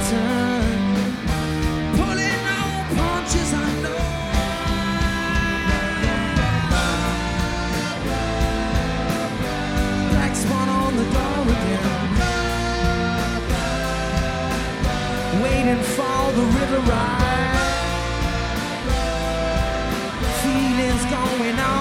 return. Pulling on punches, I know. Black swan on the door again, waiting for the river ride. Feelings going on.